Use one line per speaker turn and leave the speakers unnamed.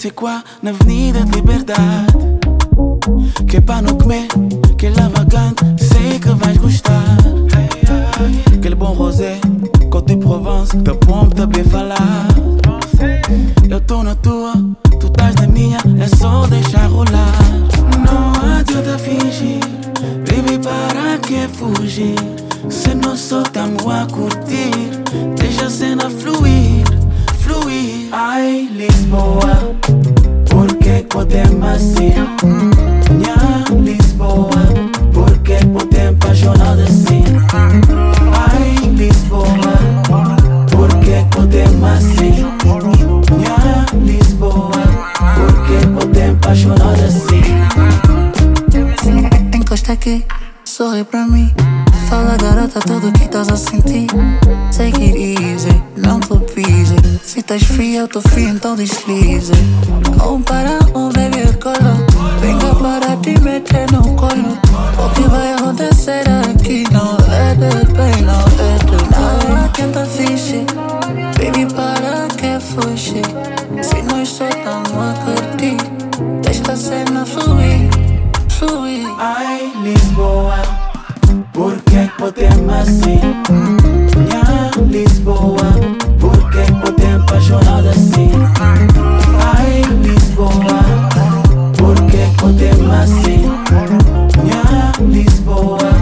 C'est quoi na Avenida de Liberdade? Que é para não comer, que é lavagante, sei que vais gostar. Aquele bom rosé, Côte de Provence, da pompa tá bem falar. Eu tô na tua, tu estás na minha, é só deixar rolar. Não adianta fingir, baby, para que fugir? Se nós só tamo a curtir, deixa a cena fluir, fluir. Ai, Lisboa, por que podemos assim? Nha, Lisboa, por que podemos apaixonar assim? Ai, Lisboa, por que podemos assim? Nha, Lisboa, por que podemos apaixonar assim?
Encosta aqui, sorri pra mim. Fala, garota, tudo que estás a sentir. Take it easy, não tô busy. Se estás fria, eu tô frio, então deslize. Para, baby, colo. Vem cá para te meter no colo. O que vai acontecer aqui? Não é de bem, não é de nada. Tenta fingir, baby, para que fugir? Se nós só tamo a curtir, deixa a cena fluir, fluir.
Ai, Lisboa, por que podemos assim? Nha, Lisboa, por que podemos apaixonar assim? Ai, Lisboa, por que podemos assim? Nha, Lisboa,